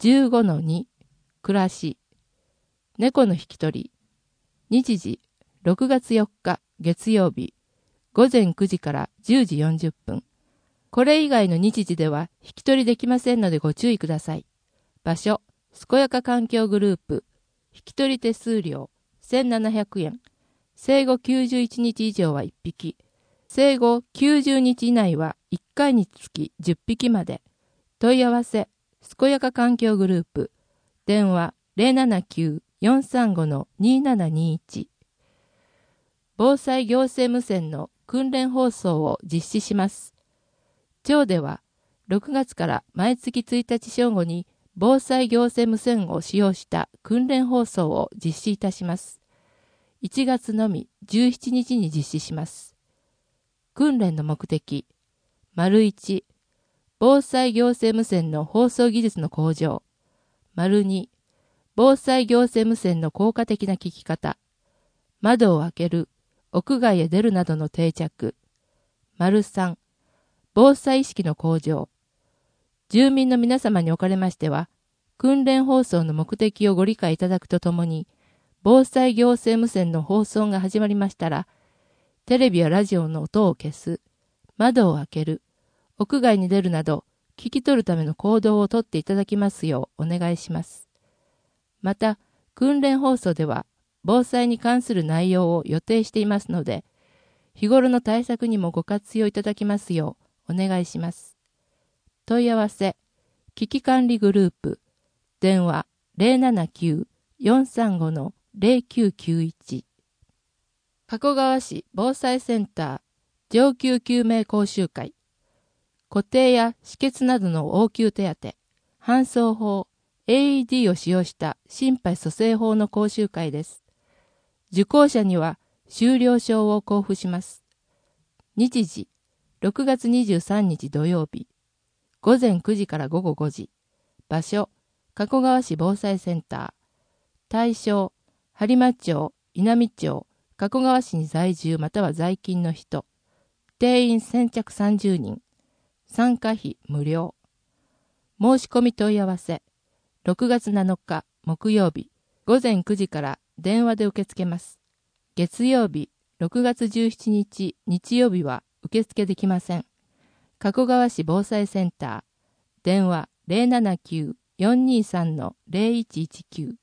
15-2 暮らし猫の引き取り日時6月4日月曜日午前9時から10時40分。これ以外の日時では引き取りできませんのでご注意ください。場所、健やか環境グループ。引き取り手数料1700円。生後91日以上は1匹。生後90日以内は1回につき10匹まで。問い合わせ、健やか環境グループ。電話079-435-2721。防災行政無線の訓練放送を実施します。町では6月から毎月1日正午に防災行政無線を使用した訓練放送を実施いたします。1月のみ17日に実施します。訓練の目的、1、防災行政無線の放送技術の向上、2、防災行政無線の効果的な聞き方、窓を開ける、屋外へ出るなどの定着、3、防災意識の向上。住民の皆様におかれましては、訓練放送の目的をご理解いただくとともに、防災行政無線の放送が始まりましたら、テレビやラジオの音を消す、窓を開ける、屋外に出るなど、聞き取るための行動をとっていただきますようお願いします。また、訓練放送では、防災に関する内容を予定していますので、日頃の対策にもご活用いただきますよう、お願いします。問い合わせ、危機管理グループ、電話079-435-0991。加古川市防災センター上級救命講習会、固定や止血などの応急手当、搬送法、AED を使用した心肺蘇生法の講習会です。受講者には修了証を交付します。日時、6月23日土曜日、午前9時から午後5時。場所、加古川市防災センター。対象、播磨町、稲美町、加古川市に在住または在勤の人。定員先着30人。参加費無料。申し込み問い合わせ。6月7日木曜日、午前9時から電話で受け付けます。月曜日、6月17日日曜日は受付できません。加古川市防災センター。電話079-423-0119。